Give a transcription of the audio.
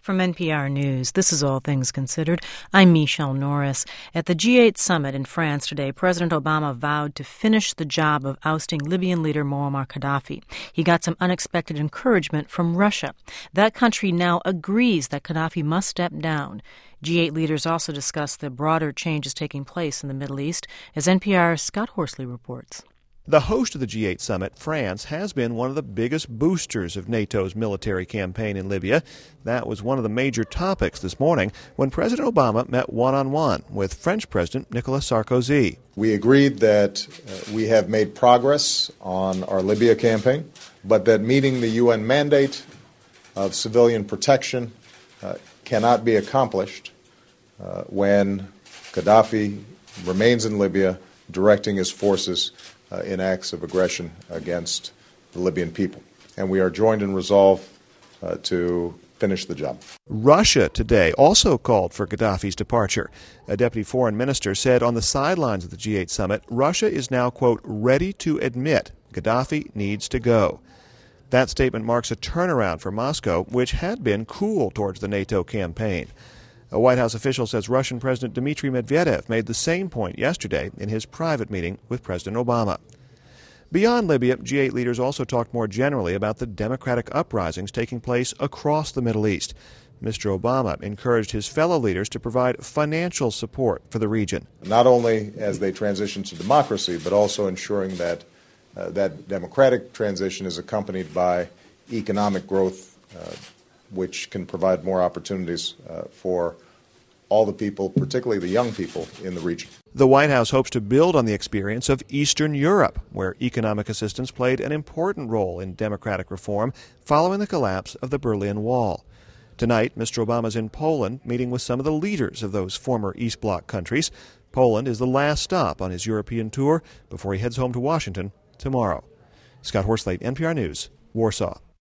From NPR News, this is All Things Considered. I'm Michelle Norris. At the G8 summit in France today, President Obama vowed to finish the job of ousting Libyan leader Muammar Gaddafi. He got some unexpected encouragement from Russia. That country now agrees that Gaddafi must step down. G8 leaders also discussed the broader changes taking place in the Middle East, as NPR's Scott Horsley reports. The host of the G8 summit, France, has been one of the biggest boosters of NATO's military campaign in Libya. That was one of the major topics this morning when President Obama met one-on-one with French President Nicolas Sarkozy. We agreed that we have made progress on our Libya campaign, but that meeting the UN mandate of civilian protection cannot be accomplished when Gaddafi remains in Libya directing his forces in acts of aggression against the Libyan people. And we are joined in resolve to finish the job. Russia today also called for Gaddafi's departure. A deputy foreign minister said on the sidelines of the G8 summit, Russia is now, quote, ready to admit Gaddafi needs to go. That statement marks a turnaround for Moscow, which had been cool towards the NATO campaign. A White House official says Russian President Dmitry Medvedev made the same point yesterday in his private meeting with President Obama. Beyond Libya, G8 leaders also talked more generally about the democratic uprisings taking place across the Middle East. Mr. Obama encouraged his fellow leaders to provide financial support for the region. Not only as they transition to democracy, but also ensuring that that democratic transition is accompanied by economic growth, which can provide more opportunities for all the people, particularly the young people in the region. The White House hopes to build on the experience of Eastern Europe, where economic assistance played an important role in democratic reform following the collapse of the Berlin Wall. Tonight, Mr. Obama's in Poland meeting with some of the leaders of those former East Bloc countries. Poland is the last stop on his European tour before he heads home to Washington tomorrow. Scott Horsley, NPR News, Warsaw.